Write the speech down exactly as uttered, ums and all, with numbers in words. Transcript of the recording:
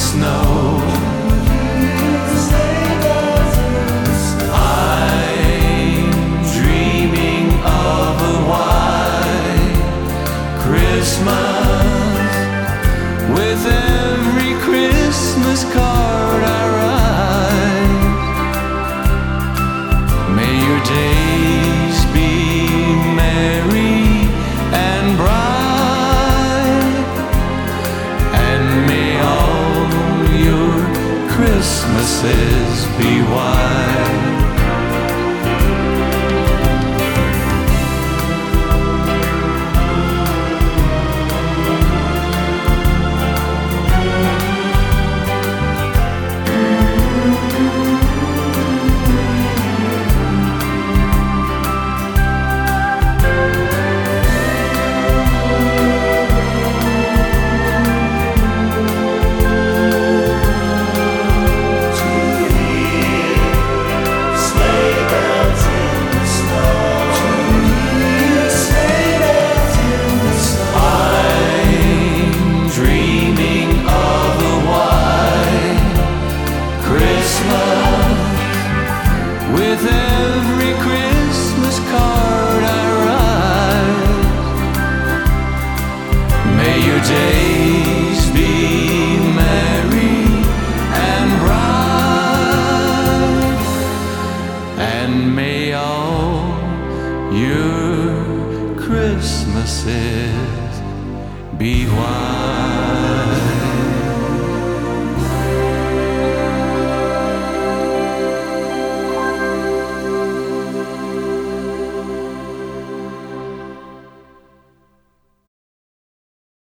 snow. I'm dreaming of a white Christmas with every Christmas card I write. May your days be merry and bright, and may all your Christmases be white. With every Christmas card I write, may your days be merry and bright, and may all your Christmases be white.